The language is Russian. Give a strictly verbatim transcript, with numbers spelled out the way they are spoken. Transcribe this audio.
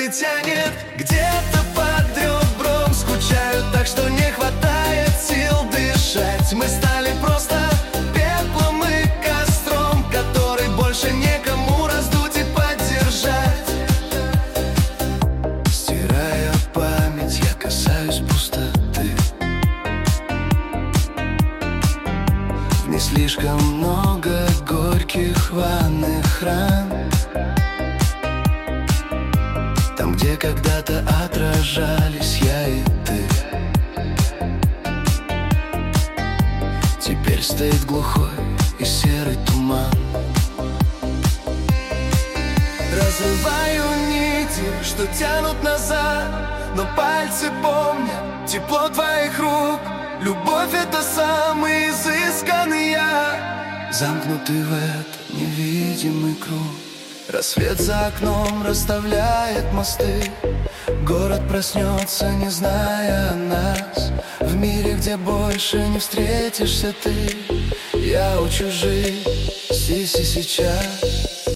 не тянет. Где-то под ребром скучаю так, что не хватает сил дышать. Мы стали просто пеплом и костром, который больше некому раздуть и поддержать. Стирая память, я касаюсь пустоты. Не слишком много горьких рваных ран, там, где когда-то отражались я и ты. Теперь стоит глухой и серый туман. Разрываю нити, что тянут назад, но пальцы помнят тепло твоих рук. Любовь — это самый изысканный я, замкнутый в этот невидимый круг. Рассвет за окном расставляет мосты. Город проснется, не зная нас. В мире, где больше не встретишься ты, я учу жить здесь и сейчас.